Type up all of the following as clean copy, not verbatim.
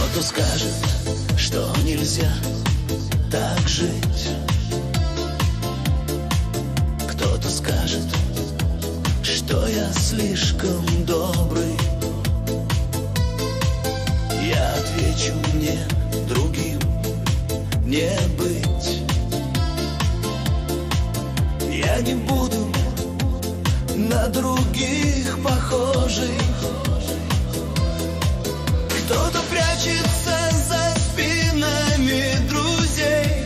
Кто-то скажет, что нельзя так жить. Кто-то скажет, что я слишком добрый. Я отвечу: мне другим не быть. Я не буду на других похожий. Кто-то прячется за спинами друзей,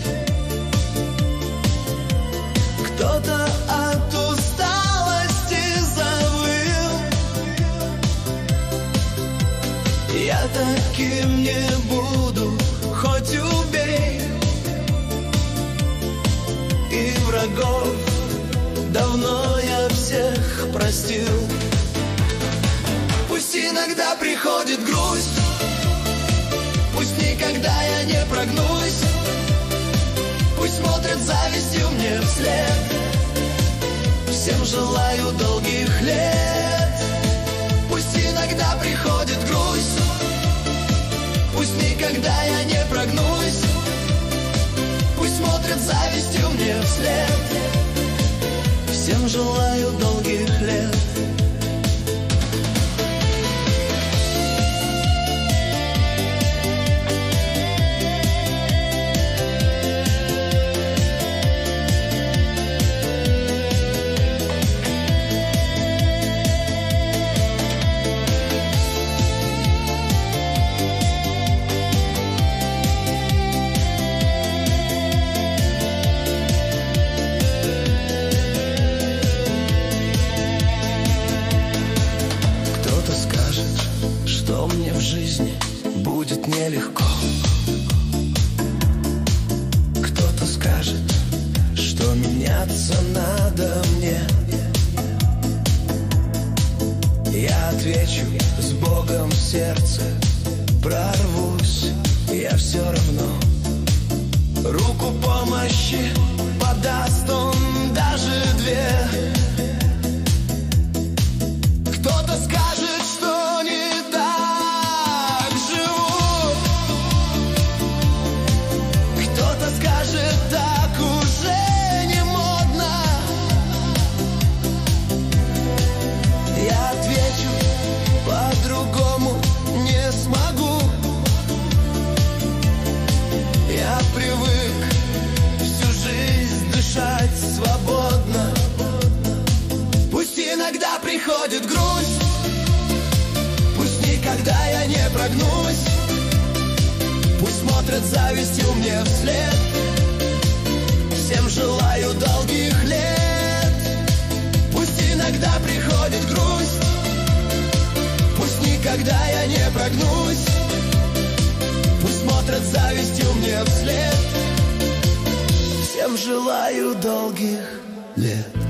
кто-то от усталости завыл. Я таким не буду, хоть убей. И врагов давно я всех простил. Пусть иногда приходит грусть, пусть никогда я не прогнусь, пусть смотрят завистью мне вслед. Всем желаю долгих лет. Пусть иногда приходит грусть, пусть никогда я не прогнусь, пусть смотрят завистью мне вслед. Всем желаю долгих лет. Что мне в жизни будет нелегко. Кто-то скажет, что меняться надо мне. Я отвечу: с Богом в сердце прорвусь. Я все равно руку помощи подаст он даже две. Кто-то скажет, что не так живу, кто-то скажет, так уже не модно. Я отвечу: по-другому не смогу. Я привык всю жизнь дышать свободно. Пусть иногда приходит грусть, пусть никогда я не прогнусь, пусть смотрят завистью мне вслед. Всем желаю долгих лет. Пусть иногда приходит грусть, пусть никогда я не прогнусь, пусть смотрят завистью мне вслед. Всем желаю долгих лет.